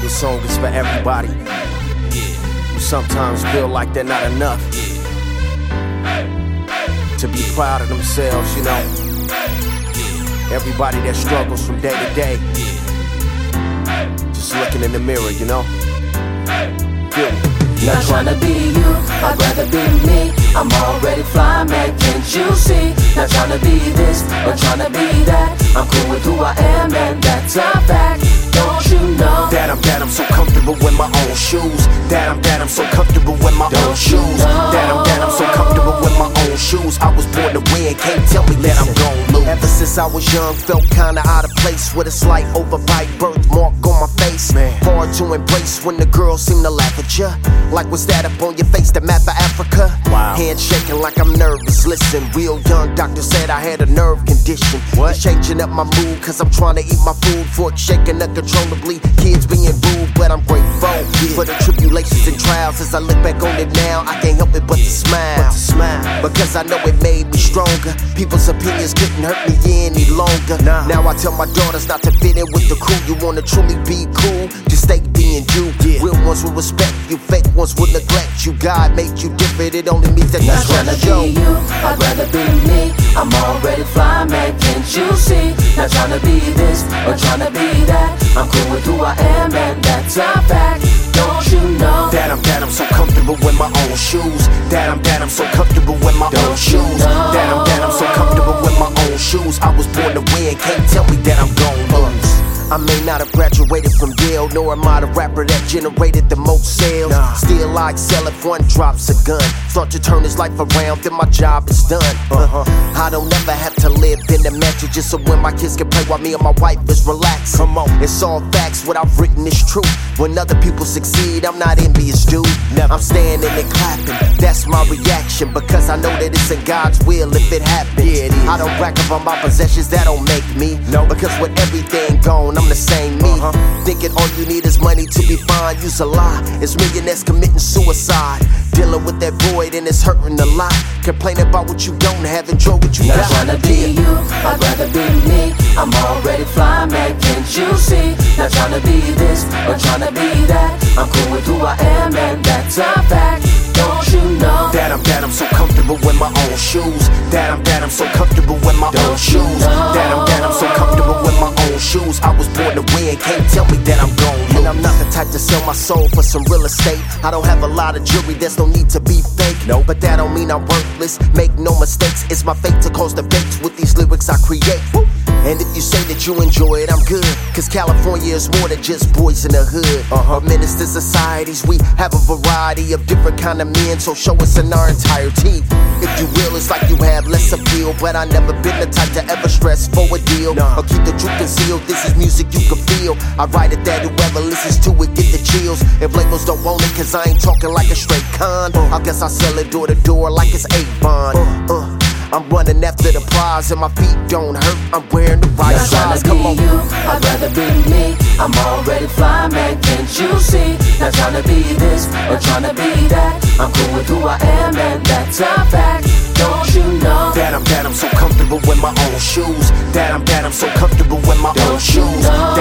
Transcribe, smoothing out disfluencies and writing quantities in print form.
This song is for everybody who sometimes feel like they're not enough. To be proud of themselves, you know. Everybody that struggles from day to day. Just looking in the mirror, you know. Feel me. Not tryna be you, I'd rather be me. I'm already fly, man, can't you see? Not tryna be this, or tryna be that. I'm cool with who I am, and that's a fact. Don't you know that I'm so comfortable in my own shoes. That I'm so comfortable in my own shoes. That I'm so comfortable in my own shoes. I was born to win, can't tell me that I'm gon' lose. Ever since I was young, felt kinda out of place with a slight overbite birthmark on my face. Hard to embrace when the girls seem to laugh at ya. Like what's that up on your face, the map of Africa? Wow. Hand shaking like I'm nervous. Listen, real young doctor said I had a nerve condition. What? It's changing up my mood, cause I'm trying to eat my food. Fork shaking uncontrollably, kids being rude, but I'm grateful for the tribulations and trials. As I look back on it now, I can't help it but to smile. Because I know it made me stronger. People's opinions couldn't hurt me any longer. Now I tell my daughters not to fit in with the crew. You wanna truly be cool, just stay being you. Real ones will respect you, fake ones will neglect you. God made you different, it only means that that's tryna be you, I'd rather be me. I'm already fly, man, can't you see? Not tryna be this, or tryna be that. I'm cool with who I am, and that's a fact. Don't you know that I'm so comfortable in my own shoes. That I'm so comfortable in my own shoes. That I'm so comfortable in my own shoes. I was born to win, can't tell me that I'm gon' lose. I may not have graduated from Yale, nor am I the rapper that generated the most sales. Still I excel if one drops a gun. Start to turn his life around, then my job is done. I don't ever have to live in the mansion just so when my kids can play while me and my wife is relaxed. Come on, it's all facts, what I've written is true. When other people succeed, I'm not envious, dude. I'm standing and clapping, that's my reaction. Because I know that it's in God's will if it happens. I don't brag about my possessions, that don't make me. Because with everything gone, I'm the same me. Thinking all you need is money to be fine, use a lie. It's millionaires committing suicide. Dealing with that void and it's hurting a lot. Complaining about what you don't have, enjoy what you got. Not tryna be you, I'd rather be me. I'm already fly, man, can't you see? Not tryna be this, or tryna be that. I'm cool with who I am, and that's a fact. Don't you know that I'm so comfortable in my own shoes. That I'm so comfortable in my own shoes. That I'm so comfortable in my own shoes. I was born to win, can't tell me that I'm gon' lose. And I'm not the type to sell my soul for some real estate. I don't have a lot of jewelry, there's no need to be fake. No, but that don't mean I'm worthless. Make no mistakes, it's my fate to cause debates with these lyrics I create. And if you say that you enjoy it, I'm good. Cause California is more than just boys in the hood. Or minister societies, we have a variety of different kind of men. So show us in our entirety. If you will, it's like you have less appeal. But I never been the type to ever stress for a deal. Or keep the truth concealed, this is music you can feel. I write it that whoever listens to it get the chills. If labels don't want it, cause I ain't talking like a straight con. I guess I sell it door to door like it's Avon. I'm running after the prize and my feet don't hurt. I'm wearing the right size. Come on, you, I'd rather be me. I'm already fly, man, can't you see? Not tryna be this, or tryna be that. I'm cool with who I am, and that's a fact. Don't you know that I'm so comfortable in my own shoes. That I'm so comfortable in my own shoes.